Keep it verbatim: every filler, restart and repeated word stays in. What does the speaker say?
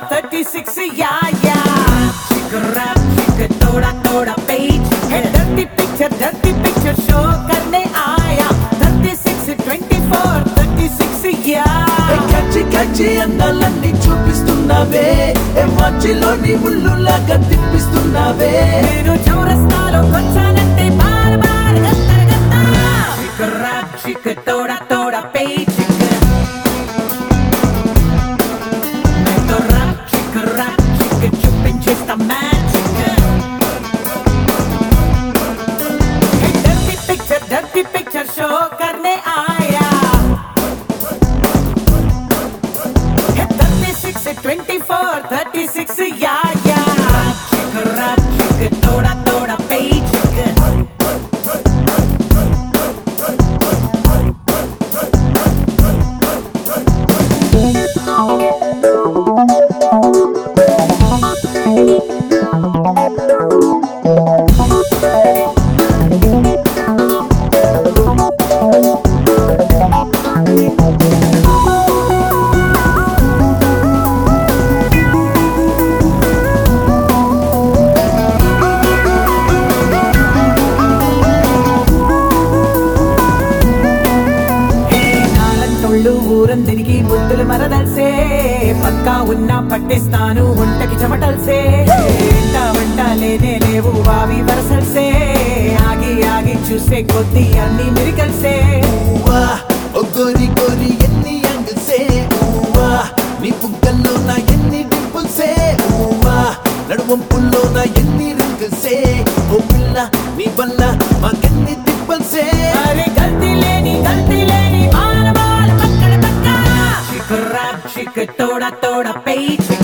thirty-six, yeah, yeah. Chick rap, chick toda toda page. Hey, dirty picture, dirty picture show karne aaya. thirty-six, twenty-four, thirty-six, yeah. కచ్చి కచ్చి అందాలన్నీ చూపిస్తున్నావే, ఏ మధ్యలోని ముళ్ళులాగా తిప్పిస్తున్నావే. నేను చౌరస్తాలో వచ్చానంటే బార్ బార్ గత్తర గత్తా. Chick rap, chick toda toda page. నేను rap, chick rap, chick చూపించేస్తా magic. Hey, dirty picture, dirty picture show karne aaya. thirty-six, twenty-four, thirty-six, yeah, yeah. Chick rap, chick toda toda page. ఊరందరికి బుద్ధులు మరదల్సే, పక్కా ఉన్నా పట్టిస్తాను ఒంటకి చెమటల్సే. ఎంట వంట లేనే లేవు వావి వరసల్సే, ఆగి ఆగి చూసే కొద్ది అన్ని మిరికల్సే. ఊవా ఓ గోరి గోరి ఎన్ని యాంగిల్సే, ఊవా నీ బుగ్గల్లో నా ఎన్ని డింపుల్సే, ఊవా నడువంపుల్లో నా ఎన్ని రింకిల్సే. ఓ పిల్ల నీ వల్ల మాకెన్ని తిప్పల్సే. అరే గల్తీ లేని గల్తీ లేని బాల బాల పక్కడ పక్క. Chick rap, chick toda toda page.